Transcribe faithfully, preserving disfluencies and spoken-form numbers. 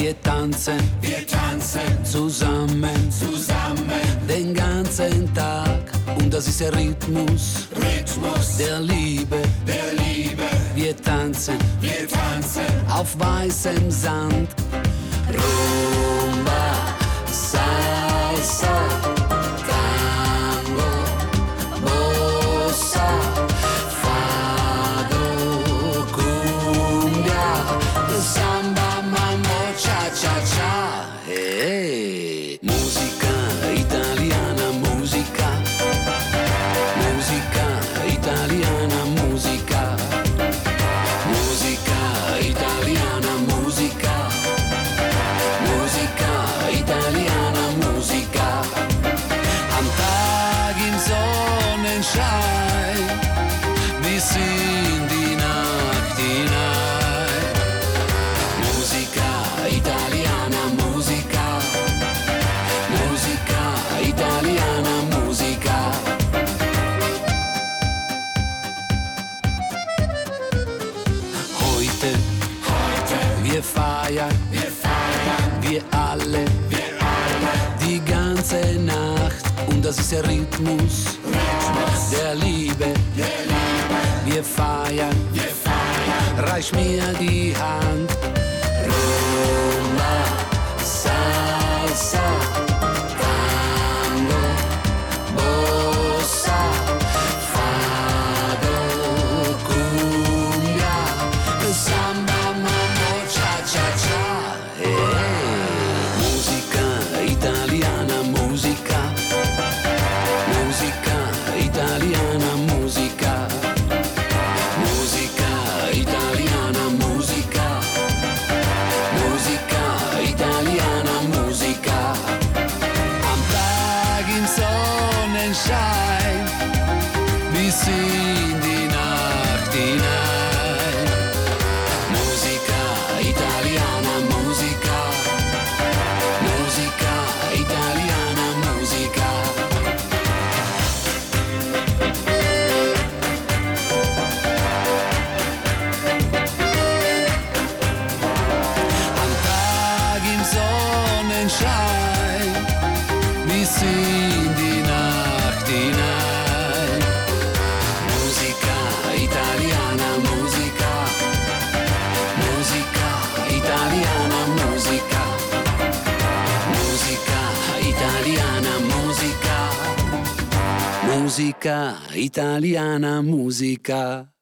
Wir tanzen, wir tanzen zusammen, zusammen, den ganzen Tag. Und das ist der Rhythmus, Rhythmus der Liebe, der Liebe. wir tanzen, Wir tanzen auf weißem Sand. Rumba, Salsa, Tango, Bossa, Fado, Cumbia, Samba, Mambo, Cha-Cha-Cha. Hey, musica italiana, musica, musica italiana, musica, musica italiana, musica, musica italiana, musica. Am Tag im Sonnenschein bis in die Nacht hinein. Musica italiana, musica, musica italiana, musica. Heute, heute, wir feiern, wir feiern, wir alle, wir alle. die ganze Nacht. Und das ist der Rhythmus, Rhythmus der Liebe. der Liebe. Wir feiern, Wir feiern reich mir die Hand. Rumba, Salsa, Tango, Bossa, Fado, Cumbia, Samba, Mambo, Cha-Cha-Cha. Hey, musica italiana, musica, musica italiana, musica, musica italiana, musica, musica italiana, musica. Am Tag im Sonnenschein bis in die Nacht hinein. Musica italiana, musica, musica italiana, musica. Am Tag im Sonnenschein bis in die Nacht hinein. Musica italiana, musica, musica italiana, musica, musica italiana, musica, musica italiana, musica.